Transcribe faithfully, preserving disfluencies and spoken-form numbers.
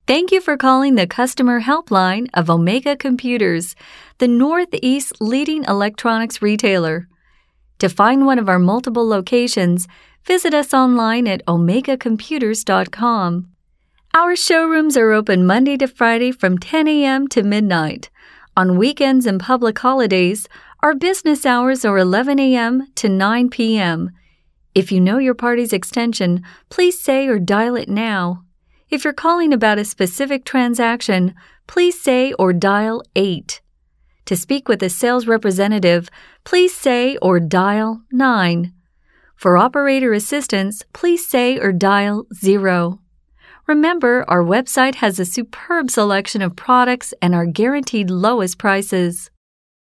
Thank you for calling the customer helpline of Omega Computers, the Northeast leading electronics retailer. To find one of our multiple locations, visit us online at omega computers dot com. Our showrooms are open Monday to Friday from ten a.m. to midnight. On weekends and public holidays, our business hours are eleven a.m. to nine p.m. If you know your party's extension, please say or dial it now. If you're calling about a specific transaction, please say or dial eight. To speak with a sales representative, please say or dial nine. For operator assistance, please say or dial zero. Remember, our website has a superb selection of products and our guaranteed lowest prices.